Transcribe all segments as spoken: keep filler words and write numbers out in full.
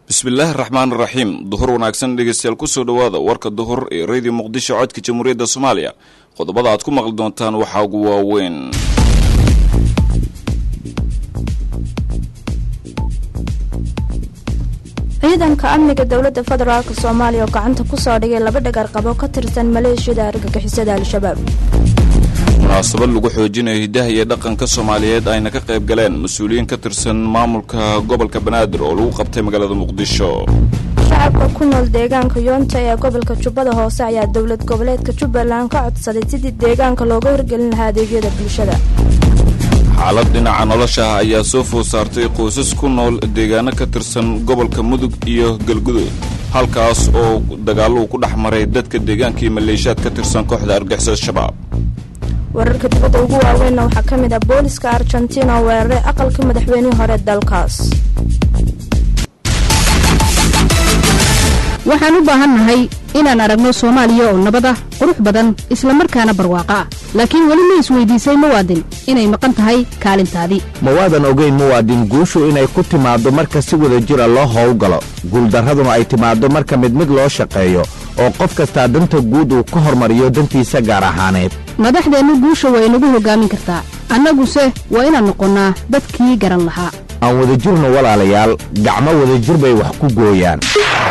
bismillaahi raxmaani raxiim duhur wanaagsan dhegeystayaal kusoo dhawaada warka duhur ee radio muqdisho codka jamhuuriyadda soomaaliya qodobada aad ku maqli doontaan waxaa ugu waaweyn ciidanka amniga dowladda federaalka soomaaliya oo gacanta ku soo dhigay laba dhagar qabo ka tirsan maleeshiyada argagixisada al-shabaab munaasabad lagu xoojinayo hidaha iyo dhaqanka soomaaliyeed ayna ka qayb galeen mas-uuliyiin ka tirsan maamulka gobolka banaadir oo lagu qabtay magaalada muqdisho. shacabka ku nool deegaanka yoonta ee gobolka jubbada hoose ayaa dowlad goboleedka jubbaland ka codsaday sidii deegaanka looga horgelin lahaa adeegyada bulshada. xaalad dhinaca nolosha ah ayaa soo food saartay qoysas ku nool deegaano ka tirsan gobolka mudug iyo galgudud halkaas oo dagaallo ku dhex maray dadka deegaanka iyo maleeshiyaad ka tirsan kooxda argagixisada shabaab. wararka dibadda ugu waaweynna waxaa ka mid ah booliska argentina oo weeraray aqalka madaxweynihii hore dalkaas. waxaan u baahannahay inaan aragno soomaaliya oo nabad ah qurux badan isla markaana barwaaqo ah laakiin weli ma isweydiisay muwaadin inay maqan tahay kaalintaadii. mawaadan ogeyn muwaadin guushu inay ku timaaddo marka si wada jira loo howlgalo guuldarraduna ay timaaddo marka mid mid loo shaqeeyo oo qof kastaa danta guud uu ka hormariyo dantiisa gaar ahaaneed. madaxdeennu guusha waa inagu hoggaamin kartaa annaguse waa inaan noqonnaa dadkii garan lahaa. aan wada jirno walaalayaal gacmo wada jir bay wax ku gooyaan.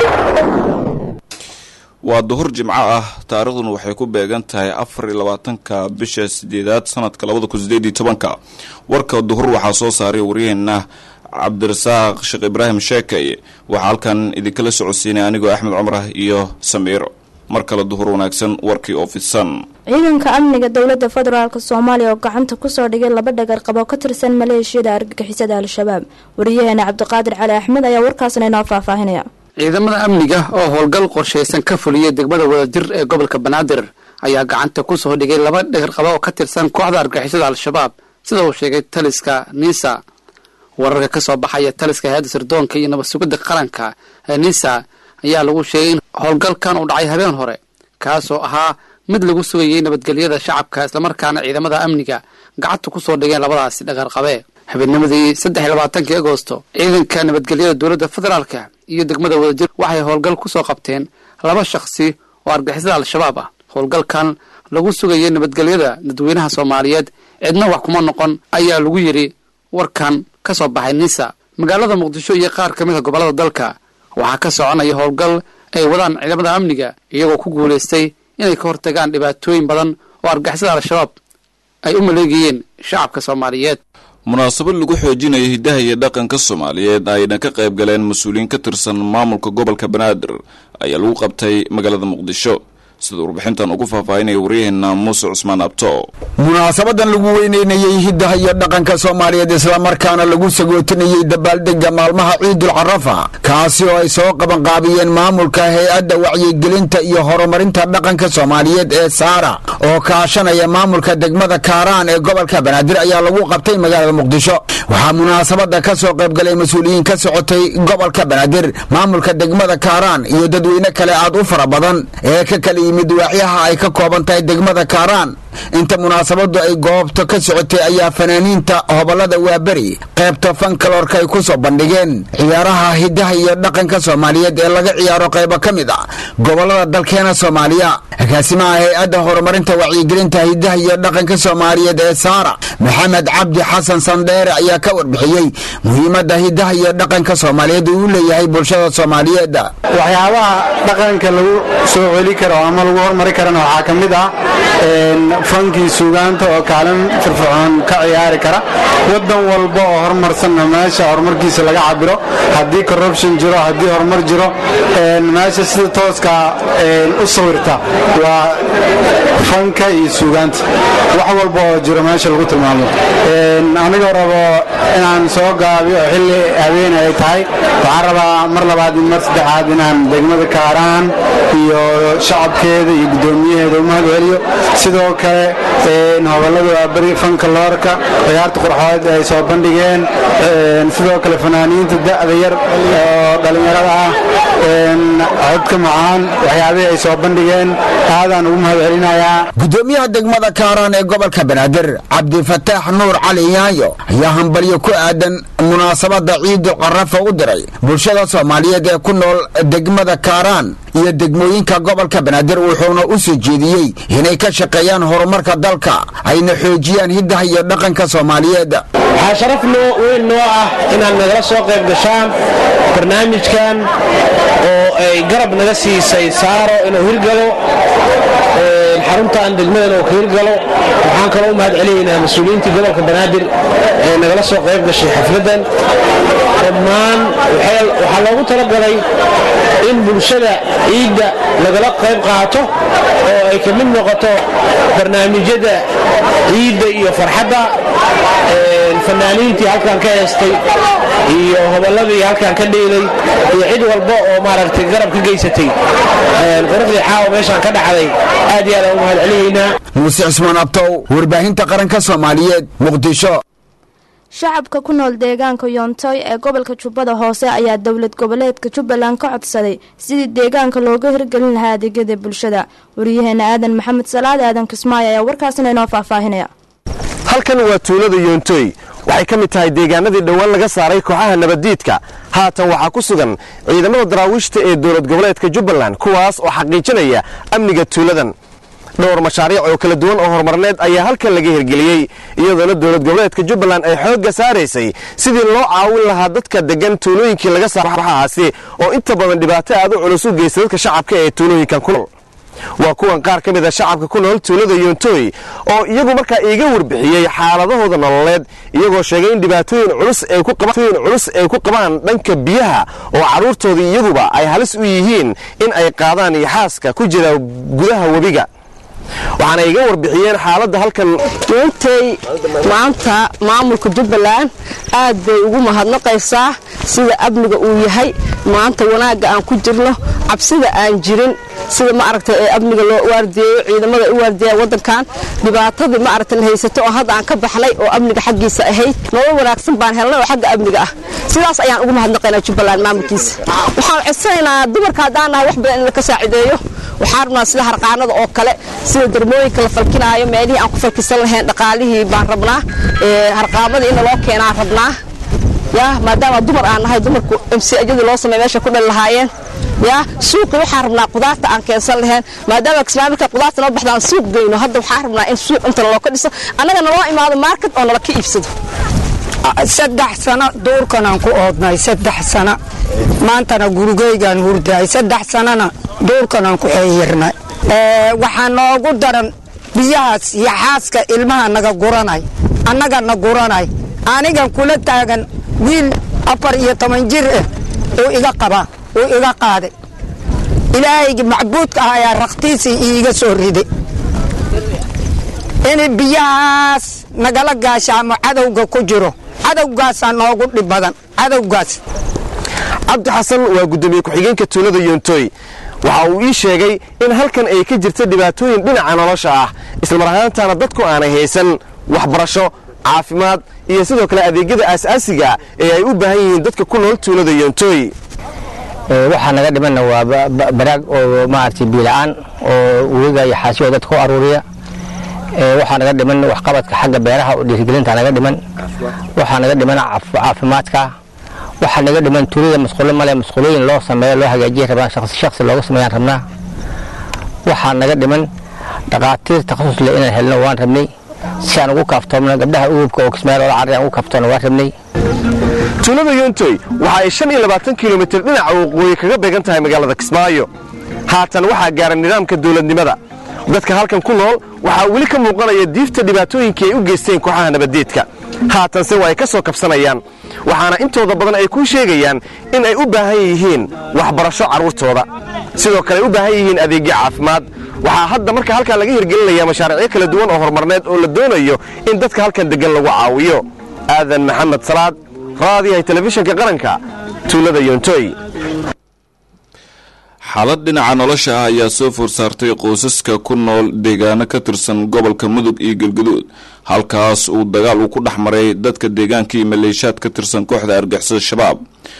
waa duhur jimco ah taariikhduna waxay ku beegan tahay afar iyo labaatanka bisha sideedaad sanadka labada kun sideed iyo tobanka. warka duhur waxaa soo saaray waryaheena cabdirasaaq sheekh ibraahim sheekay waxaa halkan idinkala socodsiinay anigoo axmed cumar iyo samiiro. mar kale duhur wanaagsan warkii oo fidsan. ciidanka amniga dowladda federaalka soomaaliya oo gacanta kusoo dhigay laba dhagar qabo ka tirsan maleeshiyada argagixisada al-shabaab. wariyaheena cabdiqaadir cali axmed ayaa warkaasna inoo faahfaahinaya. ciidamada amniga oo howlgal qorshaysan ka fuliyay degmada wadajir ee gobolka banaadir ayaa gacanta ku soo dhigay laba dhagar qabo oo ka tirsan kooxda argagixisada al-shabaab sida uu sheegay taliska nisa. wararka ka soo baxaya taliska hay-adda sirdoonka iyo nabad sugidda qaranka ee nisa ayaa lagu sheegay in howlgalkan uu dhacay habeen hore kaasoo ahaa mid lagu sugayay nabadgelyada shacabka islamarkaana ciidamada amniga gacanta ku soo dhigeen labadaasi dhagar qabe. habeennimadii saddex iyo labaatankii agoosto ciidanka nabadgelyada dowladda federaalka iyo degmada wadajir waxay howlgal ku soo qabteen laba shakhsi oo argagixisada al-shabaab ah. howlgalkan lagu sugayay nabadgelyada dadweynaha soomaaliyeed cidna wax kuma noqon ayaa lagu yidhi warkan ka soo baxay nisa. magaalada muqdisho iyo qaar ka mid a gobollada dalka waxaa ka soconaya howlgal ay wadaan ciidamada amniga iyagoo ku guulaystay inay ka hortagaan dhibaatooyin badan oo argagixisada al-shabaab ay u maleegayeen shacabka soomaaliyeed. munaasabad lagu xoojinayo hidaha iyo dhaqanka soomaaliyeed ayna ka qayb galeen mas-uuliyiin ka tirsan maamulka gobolka banaadir ayaa lagu qabtay magaalada muqdisho sida warbixintan ugu faahfaahinaya waryaheena muuse cusmaan abto. munaasabadan lagu weyneynayey hidaha iyo dhaqanka soomaaliyeed islamarkaana lagu sagootinayey dabaaldega maalmaha ciidul carafa kaasi oo ay soo qabanqaabiyeen maamulka hay-adda wacyigelinta iyo horumarinta dhaqanka soomaaliyeed ee saara oo kaashanaya maamulka degmada kaaraan ee gobolka banaadir ayaa lagu qabtay magaalada muqdisho. waxaa munaasabada ka soo qaybgalay mas-uuliyiin ka socotay gobolka banaadir maamulka degmada kaaraan iyo dadweyne kale aad u fara badan ee ka kala yimid waaxyaha ay ka kooban tahay degmada kaaraan. inta munaasabadu ay goobta ka socotay ayaa fanaaniinta hobolada waaberi qaybta fankaloorka ay ku soo bandhigeen ciyaaraha hidaha iyo dhaqanka soomaaliyeed ee laga ciyaaro qaybo ka mid a gobolada dalkeena soomaaliya. agaasimaha hay-adda horumarinta wacyigelinta hidaha iyo dhaqanka soomaaliyeed ee saara maxamed cabdi xasan sandheere ayaa ka warbixiyey muhiimadda hidaha iyo dhaqanka soomaaliyeed uu leeyahay bulshada soomaaliyeed. waxyaabaha dhaqanka lagu soo celi karo ama lagu horumari karana waxaa ka mid ah fankii suugaanta oo kaalin firfircoon ka ciyaari kara. wadan walba oo horumarsanna meesha horumarkiisa laga cabiro haddii corruption jiro haddii horumar jiro meesha sida tooska u sawirta waa fanka iyo suugaanta wax walba oo jiro meesha lagu tilmaamo. anigoo rabo inaan soo gaabiyo xilli habeen ay tahay waxaan rabaa mar labaad iyo mar saddexaad inaan degmada kaaraan iyo shacabkeeda iyo guddoomiyaheeda u mahad celiyo. sidoo kale hobolada waaberi fankaloorka ciyaarta qurxood ay soo bandhigeen sidoo kale fanaaniinta da'da yar oo dhalinyarada ah codka macaan waxyaabihii ay soo bandhigeen aadaan ugu mahad celinayaa. gudoomiyaha degmada kaaraan ee gobolka banaadir cabdifataax nuur cali yaayo ayaa hambalyo ku aadan munaasabada ciidul carafa u diray bulshada soomaaliyeed ee ku nool degmada kaaraan iyo degmooyinka gobolka banaadir wuxuuna u soo jeediyey inay ka shaqeeyaan horumarka dalka ayna xoojiyaan hiddaha iyo dhaqanka soomaaliyeed. waxaa sharaf noo weyn noo ah inaad nagala soo qayb gashaan barnaamijkan oo ay garab naga siisay saaro inuu hirgalo xaruntan degmadan oo ka hirgalo. waxaan kaloo u mahad celinaynaa mas-uuliyiintii gobolka banaadir ee nagala soo qayb gashay xafladan. dhammaan waxaa loogu talagalay in bulshada ciidda lagala qayb qaato oo ay ka mid noqoto barnaamijyada ciidda iyo farxadda. fanaaniintii halkan ka heestay iyo hobolladii halkan ka dheelay iyo cid walba oo maaragtay garab ka geysatay quruxdii xaawo meeshaan ka dhacday aad iyo aad aan u mahad celinaynaa. muuse cismaan abtow, warbaahinta qaranka soomaaliyeed, muqdisho. shacabka ku nool deegaanka yoontoy ee gobolka jubbada hoose ayaa dowlad goboleedka jubbaland ka codsaday sidii deegaanka looga hirgelin lahaa adeegyada bulshada. wariyaheena aadan maxamed salaad aadan kismaayo ayaa warkaasina inoo faahfaahinaya. halkan waa tuulada yoontoy, waxay ka mid tahay deegaanadii dhowaan laga saaray kooxaha nabaddiidka. haatan waxaa ku sugan ciidamada daraawiishta ee dowlad goboleedka jubbaland, kuwaas oo xaqiijinaya amniga tuuladan. dhowr mashaariic oo kala duwan oo horumarneed ayaa halkan laga hirgeliyey, iyadoona dowlad goboleedka jubbaland ay xoogga saaraysay sidii loo caawin lahaa dadka deggan tuulooyinkii laga saaray kooxahaasi oo inta badan dhibaato aad u culus u geysta dadka shacabka ee tuulooyinkan ku nool. waa kuwan qaar ka mid a shacabka ku nool tuulada yoontoy oo iyagu markaa iiga warbixiyey xaaladahooda nololeed, iyagoo sheegay in dhibaatooyin culus ay ku qabaan culus ay ku qabaan dhanka biyaha oo carruurtooda iyaguba ay halis u yihiin in ay qaadaan iyo xaaska ku jira gudaha webiga. waxaana iga warbixiyeen xaaladda halkan. yoontoy maanta maamulka jubbaland aad bay ugu mahadnaqaysaa sida amniga uu yahay maanta, wanaagga aan ku jirno, cabsida aan jirin, sida ma aragtay ee amniga loo waardiyeeyo, ciidamada u waardiyaa wadankan, dhibaatadii ma aragtay haysato oo hadda aan ka baxnay oo amniga xaggiisa ahayd, nolol wanaagsan baan helnay oo xagga amniga ah. sidaas ayaan ugu mahadnaqaynaa jubbaland maamulkiisa. waxaan codsanaynaa dumarka haddaan nahay wax badan in la ka saacideeyo. waxaan rabnaa sida harqaanada oo kale, sida darmooyinka la falkinaayo, meelihii aan ku falkisan lahayn dhaqaalihii baan rabnaa, harqaamada in loo keenaan rabnaa. yaa maadaama dumar aan nahay, dumarku mcjadii loo sameey meesha ku dhali lahaayeen. yaa suuqi waxaan rabnaa qudaarta aan keensan lahayn, maadaama kismaayo marka qudaarta noo baxdaan suuq geyno. hadda waxaan rabnaa in suuq inta loo ka dhiso, annaga naloo imaado market oo nala ka iibsado. saddex sano duurkanaan ku oodnay, saddex sano maantana gurigeygaan hurdaay, saddex sanona duurkanaan ku xeeyirnay. waxaa noogu daran biyahaas iyo xaaska ilmaha naga guranay, annaga na guranay. anigan kula taagan wiil afar iyo toban jir ah oo iga qaba oo iga qaaday. ilaahaygi macbuudka ah ayaa raktiisii iiga soo riday in biyahaas nagala gaashaamo cadowga ku jiro. cadowgaasaa noogu dhib badan, cadowgaas. cabdi xasan waa gudoomiye ku-xigeenka tuulada yoontoy. waxa uu ii sheegay in halkan ay ka jirta dhibaatooyin dhinaca nolosha ah, islamar ahaantaana dadku aanay haysan waxbarasho, caafimaad iyo sidoo kale adeegyada aasaasiga ee ay u baahan yihiin dadka ku nool tuulada yoontoy. waxaa naga dhimanna waa baraag oo maaragtay biila'aan oo webiga iyo xaasiyo dadka ku aruuriya. waxaa naga dhiman waxqabadka xagga beeraha oo dhiirigelinta naga dhiman. waxaa naga dhiman caafimaadka. waxaa naga dhiman tuulada masquulo male, masquulooyin loo sameeyo loo hagaajiya rabnaa, shakhsi shakhsi looga sameeyaan rabnaa. waxaa naga dhiman dhaqaatiir takhasus leh inaan helno waan rabnay, si aan ugu kaaftoomno gabdhaha uubka oo kismaayo loola carray aan ugu kaaftoomno waan rabnay. tuulada yoontoy waxa ay shan iyo labaatan kilomitir dhinaca waqooyi kaga beegan tahay magaalada kismaayo. haatan waxaa gaaran nidaamka dowladnimada. dadka halkan ku nool waxaa weli ka muuqanaya diifta dhibaatooyinkii ay u geysteen kooxaha nabaddiidka. haatanse waa ay ka soo kabsanayaan, waxaana intooda badan ay kuu sheegayaan in ay u baahan yihiin waxbarasho carruurtooda, sidoo kale ay u baahan yihiin adeegyo caafimaad. waxaa hadda marka halkan laga hirgelinaya mashaariicyo kala duwan oo horumarneed oo la doonayo in dadka halkan deggan lagu caawiyo. aadan maxamed salaad, raadiyaha telefishinka qaranka, tuulada yoontoy. xaalad dhinaca nolosha ah ayaa soo foor saartay qoysaska ku nool deegaano ka tirsan gobolka mudug iyo galgaduud, halkaas uu dagaal uu ku dhex maray dadka deegaanka iyo maleeshiyaad ka tirsan kooxda argixisada shabaab.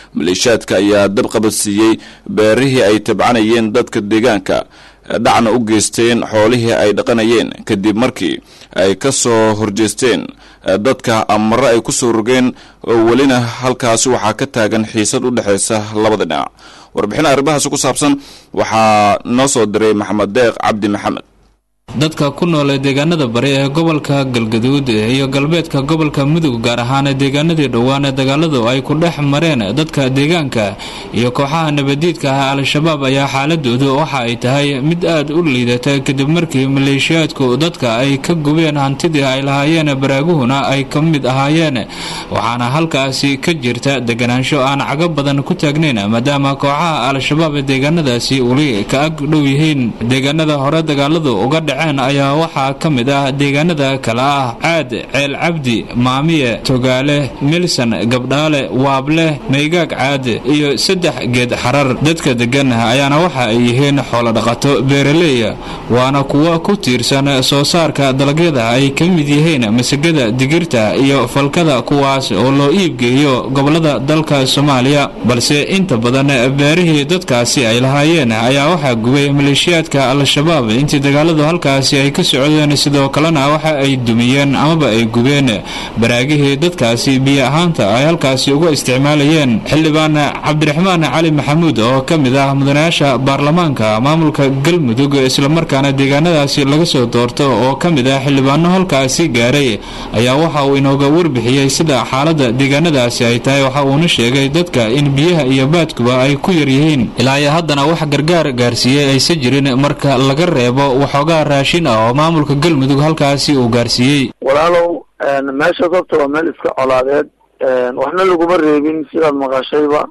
maleeshiyaadka ayaa dabqabadsiiyey beerihii ay tabcanayeen dadka deegaanka, dhacna u geysteen xoolihii ay dhaqanayeen kadib markii ay ka soo horjeesteen dadka amaro ay ku soo rogeen. welina halkaasi waxaa ka taagan xiisad u dhexaysa labada dhinac. warbixin arrimahaasi ku saabsan waxaa noo soo diray maxamed deeq cabdi maxamed. dadka ku nool ee deegaanada bari ee gobolka galgaduud iyo galbeedka gobolka mudug, gaar ahaan deegaanadii dhowaan ee dagaaladu ay ku dhex mareen dadka deegaanka iyo kooxaha nabadiidka ah al-shabaab, ayaa xaaladoodu waxa ay tahay mid aad u liidata kadib markii maleeshiyaadku dadka ay ka gubeen hantidii ay lahaayeen, baraaguhuna ay ka mid ahaayeen. waxaana halkaasi ka jirta deganaansho aan caga badan ku taagnayn, maadaama kooxaha al-shabaab ee deegaanadaasi weli ka ag dhow yihiin. deegaanada hore dagaaladu uga dhaceen ayaa waxaa ka mid ah deegaanada kale ah caad, ceel cabdi, maamiye, togaale, milsan, gabdhaale, waable, maygaag caad iyo saddex geed xarar. dadka degan ayaana waxa ay yihiin xoolo dhaqato beeraleeya, waana kuwa ku tiirsan soo saarka dalagyada ay ka mid yihiin masagada, digirta iyo falkada, kuwaas oo loo iibgeeyo gobolada dalka Soomaaliya. balse inta badan beerihii dadkaasi ay lahaayeen ayaa waxaa gubay maleeshiyaadka al-shabaab intii dagaaladu halka ay ka socdeen. sidoo kalena waxa ay dumiyeen amaba ay gubeen baraagihii dadkaasi biyo ahaanta ay halkaasi uga isticmaalayeen. xildhibaan cabdiraxmaan cali maxamuud oo ka mid ah mudanayaasha baarlamaanka maamulka galmudug islamarkaana deegaanadaasi laga soo doorto oo ka mid ah xildhibaano halkaasi gaaray, ayaa waxa uu inooga warbixiyey sida xaalada deegaanadaasi ay tahay. waxa uuna sheegay dadka in biyaha iyo baadkuba ay ku yaryihiin, ilaa iyo haddana wax gargaar gaarsiiyey aysa jirin marka laga reebo waxoogaa raashin ah oo maamulka galmudug halkaasi uu gaarsiiyey. walaalow meesha horta waa meel iska colaadeed, waxna laguma reebin sidaad maqashayba.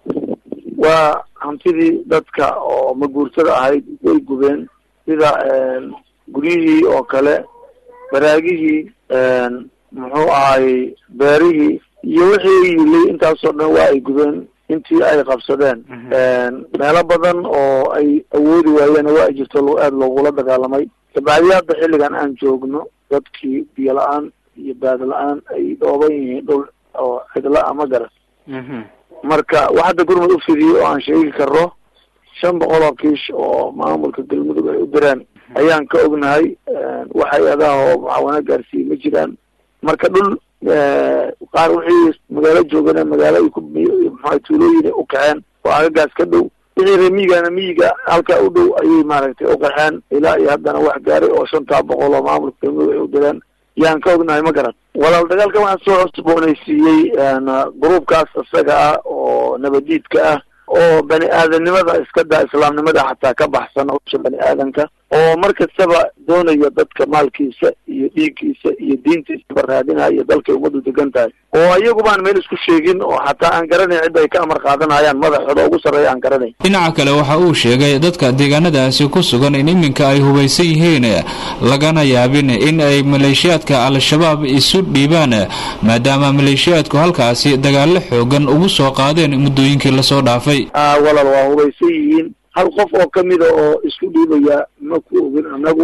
waa hantidii dadka oo maguurtada ahayd way gubeen, sida guryihii oo kale, baraagihii, muxuu ahay beerihii iyo wixii yilay intaasoo dhan waa ay gubeen intii ay qabsadeen. meelo badan oo ay awoodi waayeen waa ay jirto aada loogula dagaalamay. kabacdi hadda xilligan aan joogno dadkii biyo la-aan iyo baad la-aan ay dhooban yihiin dhul oo cidla ama garas. marka wax hadda gurmud u fidiyey oo aan sheegi karo shan boqol oo kiish oo maamulka galmudug ay u direen ayaan ka ognahay. waxay adaha oo mucaawana gaarsiiyey ma jiraan. marka dhul qaar wixii magaalo joogana magaalo ay ku maxaa tuulooyin u kaceen oo agagaas ka dhow. wixii reemiyigana miyiga halkaa u dhow ayay maaragtay u qaxeen. ilaa iyo haddana wax gaaray oo shantaa boqol oo maamulka galmudug ay u direen yaan ka ognahay. ma garan walaal dagaalka waxaa soo cusboonaysiiyey gruubkaas isaga ah oo nabadiidka ah oo bani aadanimada iska daa islaamnimada xataa ka baxsan hawsha bani aadanka, oo mar kastaba doonaya dadka maalkiisa iyo dhiiggiisa iyo diintiisaba raadinaya iyo dalkay ummaddu degan tahay, oo iyagu baan meel isku sheegin oo xataa aan garanayn cidda ay ka amar qaadanayaan madaxooda ugu sarreeya aan garanayn. dhinaca kale waxa uu sheegay dadka deegaanadaasi ku sugan in iminka ay hubaysan yihiin, lagana yaabin in ay maleeshiyaadka al-shabaab isu dhiibaan, maadaama maleeshiyaadku halkaasi dagaallo xoogan ugu soo qaadeen muddooyinkii lasoo dhaafay. walaal waa hubaysan yihiin. hal qof oo kamida oo isku dhiibaya ma ku ogin anagu.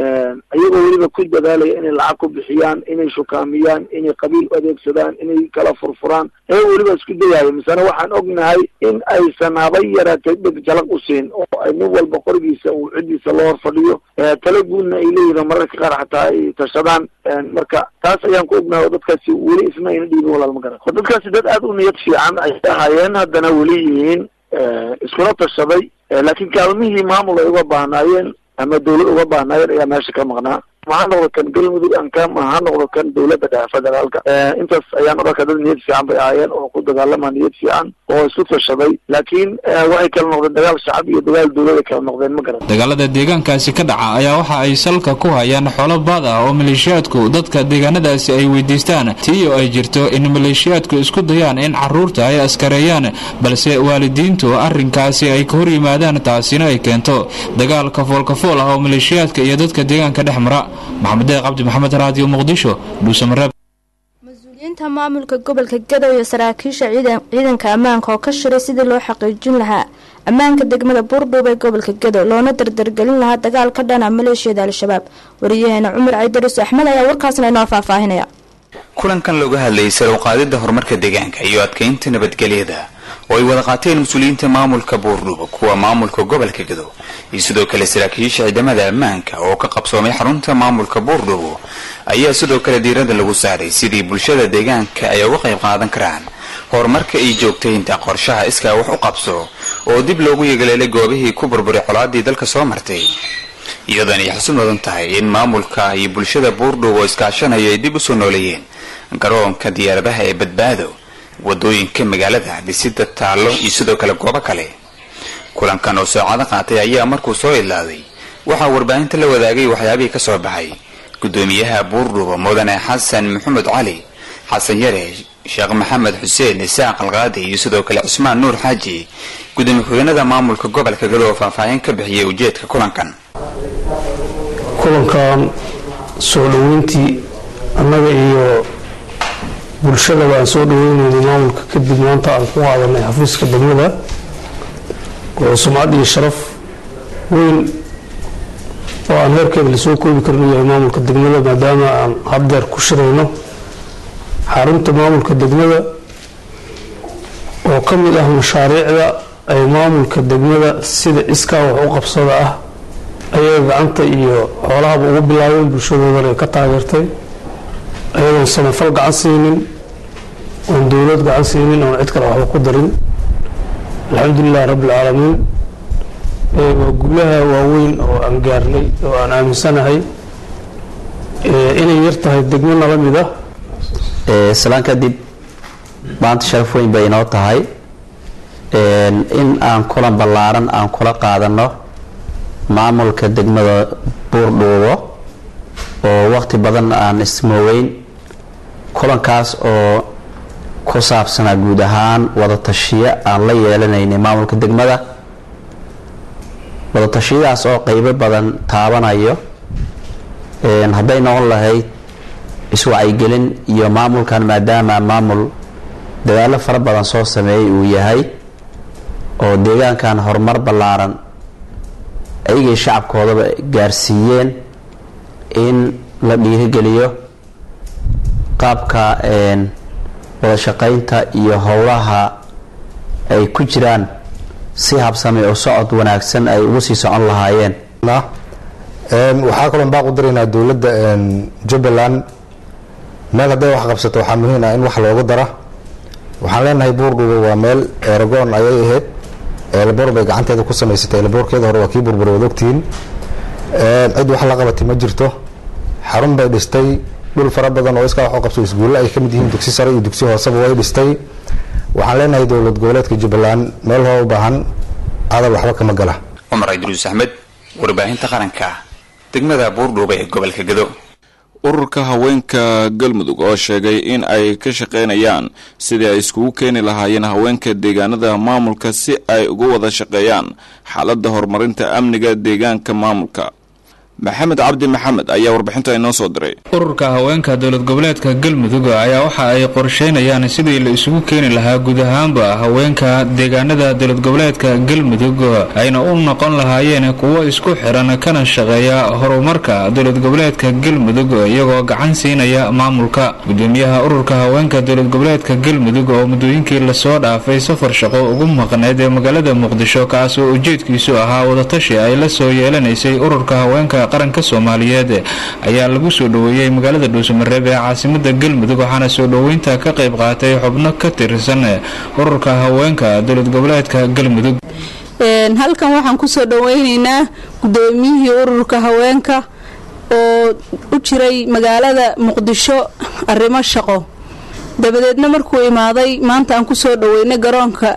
iyagoo weliba ku dadaalaya inay lacag ku bixiyaan, inay shukaamiyaan, inay qabiil adeegsadaan, inay kala furfuraan, iyagoo weliba isku dayayo. misena waxaan ognahay in aysan habay yaraatay dheg jalaq u siin, oo ay nin walba qorigiisa uu ciddiisa loo hor fadhiyo. tala guudna ay leeyihiin mararka qaar xataa ay tashadaan. marka taas ayaan ku ognahay oo dadkaasi weli isna ayna dhiibin walaal ma garan. dadkaasi dad aada u niyad fiican ay ahaayeen, haddana weli yihiin iskula tashaday. laakiin kaalmihii maamul ay uga baahnaayeen ama dawlad uga baahnaayeen ayaa meesha ka maqnaa. ha noqdo kan galmudug ankama ha noqdo kan dawladda dhexe federaalka. intaas ayaan odhanka dad niyad fiican bay ahaayeen oo ku dagaalama niyad fiican oo isu tashaday. laakiin waxay kala noqdeen dagaal shacab iyo dagaal dawlada kala noqdeen ma garan. dagaalada deegaankaasi ka dhaca ayaa waxa ay salka ku hayaan xoolo baad ah oo maleeshiyaadku dadka deegaanadaasi ay weydiistaan, tiyo ay jirto in maleeshiyaadku isku dayaan in caruurta ay askareeyaan, balse waalidiintu arrinkaasi ay ka hor yimaadaan, taasina ay keento dagaal kafool-kafool ah oo maleeshiyaadka iyo dadka deegaanka dhex mara. maxamed deeq cabdi maxamed, raadiyo muqdisho, dhuusamareeb. mas-uuliyiinta maamulka gobolka gadow iyo saraakiisha ciidanka ammaanka oo ka shiray sidii loo xaqiijin lahaa ammaanka degmada buurdhuub ee gobolka gadow loona dardargelin lahaa dagaal ka dhana maleeshiyada al-shabaab. wariyaheena cumar caydaris axmed ayaa warkaasna inoo faahfaahinaya. kulankan looga hadlayay sare u qaadida horumarka deegaanka iyo adkeynta nabadgelyada oo ay wada qaateen mas-uuliyiinta maamulka buurdhuubo kuwa maamulka gobolka Gedo iyo sidoo kale saraakiisha ciidamada ammaanka oo ka qabsoomay xarunta maamulka buurdhuubo ayaa sidoo kale diiradda lagu saaray sidii bulshada deegaanka ay uga qayb qaadan karaan horumarka ay joogtaynta qorshaha iskaa wax u qabso oo dib loogu yeegaleelay goobihii ku burburay colaadii dalka soo martay iyadan ay xusid mudan tahay in maamulka iyo bulshada buurdhuubo iskaashanaya ay dib u soo nooleeyeen garoonka diyaaradaha ee badbaado wadooyinka magaalada dhisida taallo iyo sidoo kale goobo kale kulankan oo saacado qaatay ayaa markuu soo ilaaday waxaa warbaahinta la wadaagay waxyaabihii ka soo baxay gudoomiyaha buurdhuubo mudane xasan maxamed cali xasan yare sheekh maxamed xuseen isaaq alqaadi iyo sidoo kale cusmaan nuur xaaji gudoomiye ku-xigeenada maamulka gobolka Gedo oo faahfaahin ka bixiyay ujeedka kulankan kulankan soo dhaweyntii annaga iyo bulshada waan soo dhaweynaynay maamulka kadib maanta aan ku qaadanay xafiiska degmada oo sumcad iyo sharaf weyn oo aan heerkeeda lasoo koobi karin yahay maamulka degmada maadaama aan haddeer ku shirayno xarunta maamulka degmada oo ka mid ah mashaariicda ay maamulka degmada sida iskaa wax u qabsada ah ayaga gacanta iyo xoolahaba ugu bilaabeen bulshadoodana ay ka taageertay ayadoon samafal gacan siinin oon dowlad gacan siinin oon cid kale waxba ku darin alxamdulilahi rabbilcaalamiin waa gulaha waaweyn oo aan gaarnay oo aan aaminsanahay inay yar tahay degmo nala mid ah salaan kadib maanta sharaf weyn bay inoo tahay in aan kulan ballaaran aan kula qaadano maamulka degmada buurdhuubo oo waqti badan aan ismooweyn kulankaas oo ku saabsanaa guud ahaan wada tashiyo aan la yeelanaynay maamulka degmada wada tashiyadaas oo qaybo badan taabanayo hadday noqon lahayd iswacyigelin iyo maamulkan maadaama maamul dadaalo fara badan soo sameeyay uu yahay oo deegaankan horumar ballaaran ayagay shacabkoodaba gaarsiiyeen in la dhiirigeliyo qaabka wada shaqaynta iyo howlaha ay ku jiraan si habsamay oo socod wanaagsan ay ugu sii socon lahaayeen waxaa kaloo baaq u diraynaa dowladda Jubbaland meel hadday wax qabsato waxaa muhiim ah in wax loogu dara waxaan leenahay buurdhuubo waa meel eragoon ayay ahayd eelboor bay gacanteeda ku samaysatay eelboorkeeda hore waa kii burburay wad ogtihiin cid wax la qabatay ma jirto xarun bay dhistay dhul fara badan oo iska wax u qabso iskuulle ay ka mid yihiin dugsi sare iyo dugsi hooseba way dhistay waxaan leenahay dowlad goboleedka Jubbaland meel hoo u baahan adal waxba kama gala Umar Idris Ahmed warbaahinta qaranka degmada buurdhuubo ee gobolka Gedo ururka haweenka galmudug oo sheegay in ay ka shaqeynayaan sidii ay iskugu keeni lahaayeen haweenka deegaanada maamulka si ay uga wada shaqeeyaan xaaladda horumarinta amniga deegaanka maamulka maxamed cabdi maxamed ayaa warbixinta inoo soo diray ururka haweenka dowlad goboleedka galmudug ayaa waxa ay qorsheynayaan sidii la isugu keeni lahaa guud ahaanba haweenka deegaanada dowlad goboleedka galmudug ayna u noqon lahaayeen kuwo isku xiran kana shaqeeya horumarka dowlad goboleedka galmudug iyagoo gacan siinaya maamulka gudoomiyaha ururka haweenka dowlad goboleedka galmudug oo muddooyinkii lasoo dhaafay safar shaqo ugu maqneed ee magaalada muqdisho kaas oo ujeedkiisu ahaa wadatashi ay la soo yeelanaysay ururka haweenka qaranka Soomaaliyeed ayaa lagu soo dhaweeyay magaalada Dhuusamareeb ee caasimada Galmudug waxaana soo dhaweynta ka qayb qaatay xubno ka tirsan ururka haweenka dowlad goboleedka Galmudug een halkan waxaan ku soo dhaweynaynaa gudoomiyihii ururka haweenka oo u jiray magaalada Muqdisho arrimo shaqo dabadeedna markuu imaaday maanta aan ku soo dhaweynay garoonka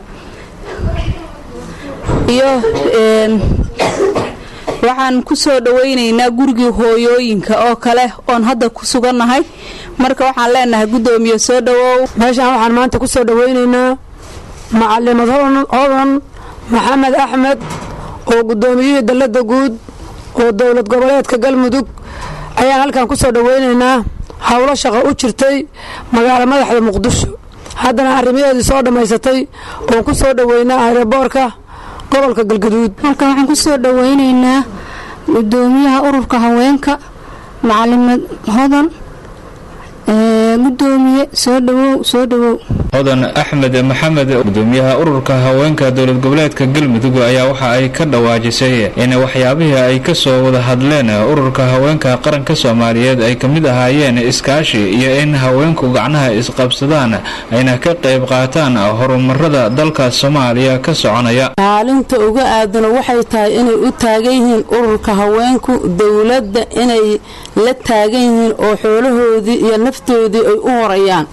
iyo een waxaan ku soo dhaweynaynaa gurigii hooyooyinka oo kale oon hadda ku sugannahay marka waxaan leenahay gudoomiye soo dhawow meeshaan waxaan maanta ku soo dhaweynaynaa macallimad hodan maxamed axmed oo gudoomiyihii dalladda guud oo dowlad goboleedka galmudug ayaan halkan ku soo dhaweynaynaa howlo shaqo u jirtay magaalo madaxda muqdisho haddana arrimaheedii soo dhammaysatay oo ku soo dhaweynaa aeroboorka gobolka galgaduud halkan waxaan ku soo dhaweynaynaa gudoomiyaha ururka haweenka macallimad hodan ee gudoomiye soo dhawow soo dhawow odan axmed maxamed gudoomiyaha ururka haweenka dowlad goboleedka galmudug ayaa waxa ay ka dhawaajisay in waxyaabihii ay ka soo wada hadleen ururka haweenka qaranka Soomaaliyeed ay kamid ahaayeen iskaashi iyo in haweenku gacnaha isqabsadaan ayna ka qayb qaataan horumarada dalka Soomaaliya ka soconaya. maalinta uga aadan waxay tahay inay u taagan yihiin ururka haweenku dawladda inay la taagan yihiin oo xoolahoodii iyo naftoodii ay u horayaan.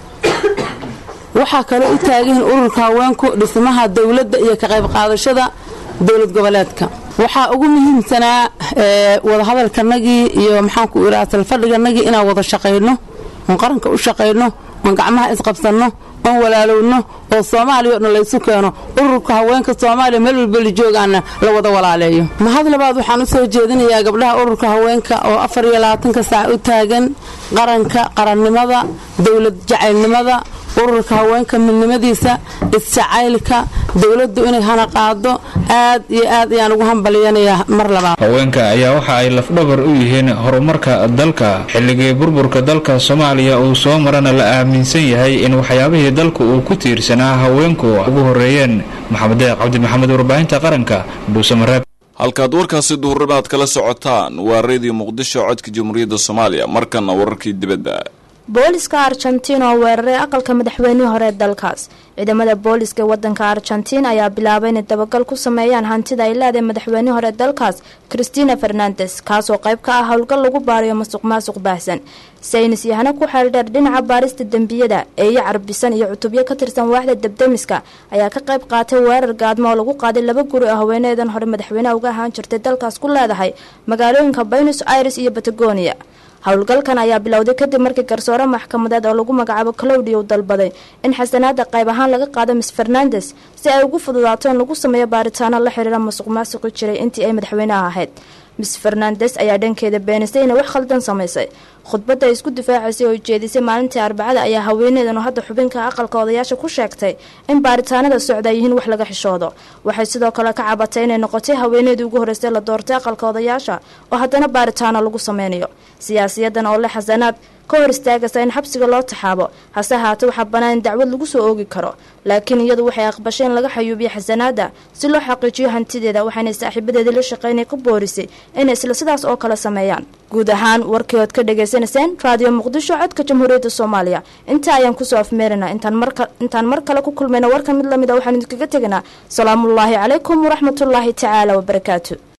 waxa kale u taagan ururka haweenku dhismaha dawladda iyo ka qayb qaadashada dowlad goboleedka. waxa ugu muhiimsanaa ee wada hadalkanagii iyo maxaan ku iraatal fadhiganagii inaan wada shaqeyno oo qaranka u shaqeyno oo gacmaha isqabsano oo walaalowno oo Soomaaliya oo la isu keeno ururka haweenka Soomaaliya meel walba la joogaana la wada walaaleeyo. mahad labaad waxaan u soo jeedinayaa gabdhaha ururka haweenka oo afar iyo labaatan saac u taagan qaranka qarannimada dawlad jacaylnimada ururka haweenka midnimadiisa isjacaylka dawladdu inay hana qaado aad iyo aad ayaan ugu hambaliyanayaa mar labaad. haweenka ayaa waxa ay lafdhabar u yihiin horumarka dalka xilligii burburka dalka Soomaaliya uu soo marana la aaminsan yahay in waxyaabihii dalku uu ku tiirsanaa haweenku ugu horeeyeen. maxamed cabdi maxamed warbaahinta qaranka dhuusamareeb. halkaad warkaasi duhurnimaad kala socotaan waa radio muqdisho codka jamhuuriyadda Soomaaliya. markana wararkii dibadda. booliska Argentina oo weeraray aqalka madaxweynihii hore dalkaas. ciidamada booliska wadanka Argentina ayaa bilaabay inay dabagal ku sameeyaan hantida ay leedahay madaxweynihii hore dalkaas Cristina Fernandez kaas oo qayb ka ah howlgal lagu baariyo musuqmaasuq baahsan. saynis yahana ku xeeldheer dhinaca baarista dambiyada ee carbisan iyo cutubyo ka tirsan waaxda dabdamiska ayaa ka qayb qaatay weerar gaadmo oo lagu qaaday laba guri oo haweeneydan hore madaxweynaha uga ahaan jirtay dalkaas ku leedahay magaalooyinka Buenos Aires iyo Patagonia. howlgalkan ayaa bilowday kadib markii garsoore maxkamadeed oo lagu magacaabo Claudio dalbaday in xasanaada qayb ahaan laga qaado Miss Fernandez si ay ugu fududaato in lagu sameeyo baaritaano la xiriira musuqmaasuq jiray intii ay madaxweynaha ahayd. Miss Fernandez ayaa dhankeeda beenisay in wax khaldan sameysay. khudbadda isku difaacisay oo jeedisay maalintii Arbacada ayaa haweeneydan oo hadda xubinka aqalka odayaasha ku sheegtay in baaritaanada socda yihiin wax laga xishoodo. waxay sidoo kale ka cabatay inay noqotay haweeneydii ugu horeysay la doortay aqalka odayaasha oo haddana baaritaano lagu sameynayo. siyaasiyadan oo leh xasanaad ka hor istaagaysa in xabsiga loo taxaabo hase haatee waxa banaan dacwad lagu soo oogi karo laakiin iyadu waxay aqbasheen laga xayuubiyo xasanaada si loo xaqiijiyo hantideeda waxayna saaxiibadeeda la shaqeynay ku boorisay in isla sidaas oo kala sameeyaan. guud ahaan warkii oo ka dhageysanayseen radio muqdisho codka jamhuuriyadda Soomaaliya inta ayaan ku soo afmeerina intaan marka intaan mar kale ku kulmayna warka mid lamid ah waxaan idinkaga tegnaa salaamullaahi calaykum wa rahmatullaahi ta'ala wa barakaatuh.